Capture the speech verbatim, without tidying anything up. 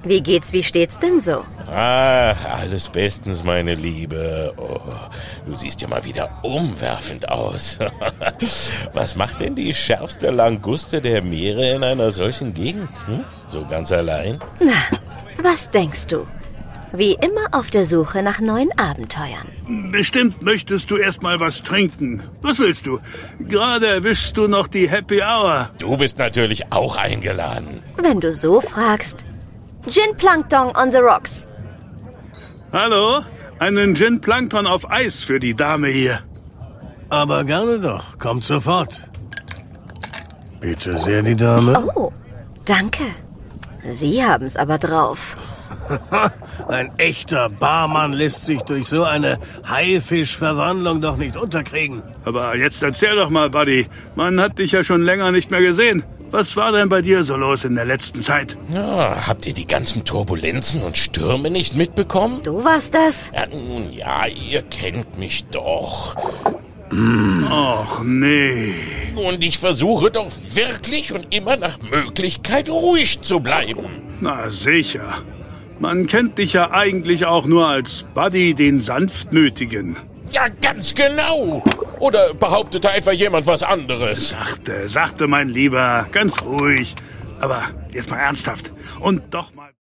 Wie geht's, wie steht's denn so? Ach, alles bestens, meine Liebe. Oh, du siehst ja mal wieder umwerfend aus. Was macht denn die schärfste Languste der Meere in einer solchen Gegend? Hm? So ganz allein? Na, was denkst du? Wie immer auf der Suche nach neuen Abenteuern. Bestimmt möchtest du erst mal was trinken. Was willst du? Gerade erwischst du noch die Happy Hour. Du bist natürlich auch eingeladen. Wenn du so fragst. Gin Plankton on the rocks. Hallo? Einen Gin Plankton auf Eis für die Dame hier. Aber gerne doch. Kommt sofort. Bitte sehr, die Dame. Oh, danke. Sie haben's aber drauf. Ein echter Barmann lässt sich durch so eine Haifischverwandlung doch nicht unterkriegen. Aber jetzt erzähl doch mal, Buddy. Man hat dich ja schon länger nicht mehr gesehen. Was war denn bei dir so los in der letzten Zeit? Ja, habt ihr die ganzen Turbulenzen und Stürme nicht mitbekommen? Du warst das? Ja, nun ja, ihr kennt mich doch. Och, nee. Und ich versuche doch wirklich und immer nach Möglichkeit ruhig zu bleiben. Na sicher. Man kennt dich ja eigentlich auch nur als Buddy, den Sanftmütigen. Ja, ganz genau. Oder behauptet da etwa jemand was anderes? Sachte, sachte, mein Lieber, ganz ruhig. Aber jetzt mal ernsthaft. Und doch mal...